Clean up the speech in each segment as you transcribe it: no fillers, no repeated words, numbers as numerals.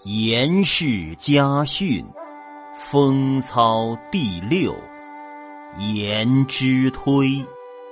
颜氏家训，风操第六，颜之推。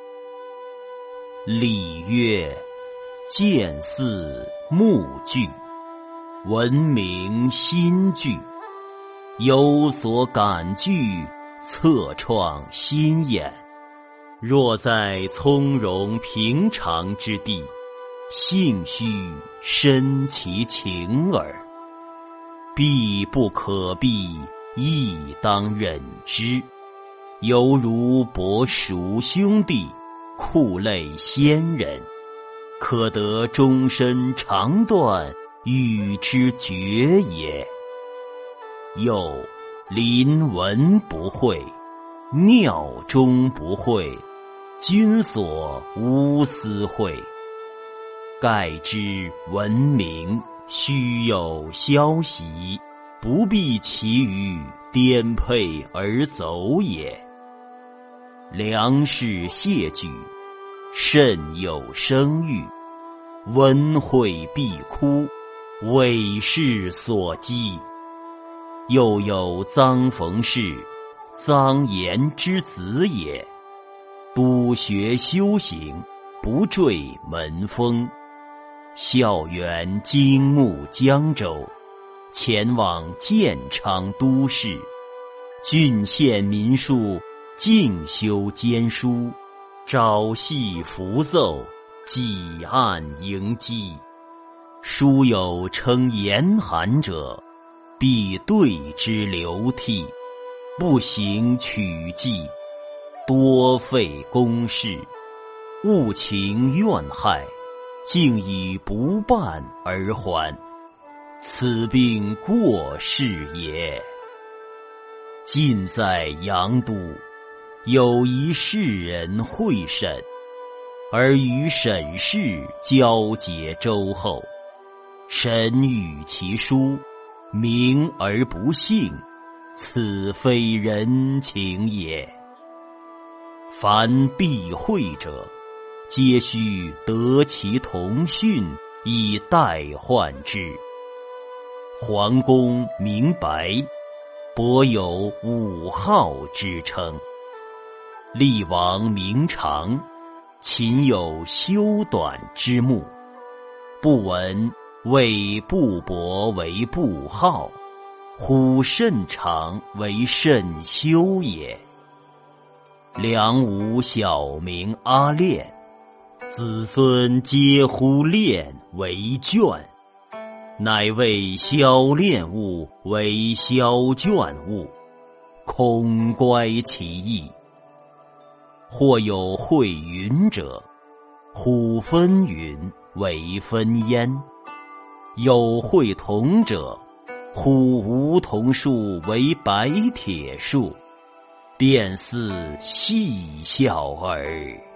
礼乐见似目具，闻名心具。有所感具，侧创心眼。若在从容平常之地，兴须深其情耳。必不可避，亦当忍之。犹如伯叔兄弟，酷类先人，可得终身长短，与之绝也。又临文不讳，庙中不讳，君所无私讳。盖之闻名，须有消息，不必其余颠沛而走也。良士谢举，慎有声誉，温惠必哭，委事所讥。又有臧逢氏，臧延之子也，督学修行，不坠门风。孝远京牧江州，前往建昌都市，郡县民庶，敬修兼书，朝夕符奏，几案迎击。书有称严寒者，必对之流涕，不行曲记，多费公事，务情怨害，竟以不办而还，此病过世也。近在阳都，有一士人会审，而与审事交结周后，审与其书，明而不信，此非人情也。凡避讳者，皆须得其同训，以代换之。桓公名白，伯有5号之称。厉王名长，秦有修短之目。不闻谓布伯为布号，呼甚长为甚修也。梁武小名阿练，子孙皆呼练为倦，乃谓小练物为小倦物，恐乖其意。或有会云者，呼分云为分焉。有会铜者，呼梧桐树为白铁树，便似戏笑耳。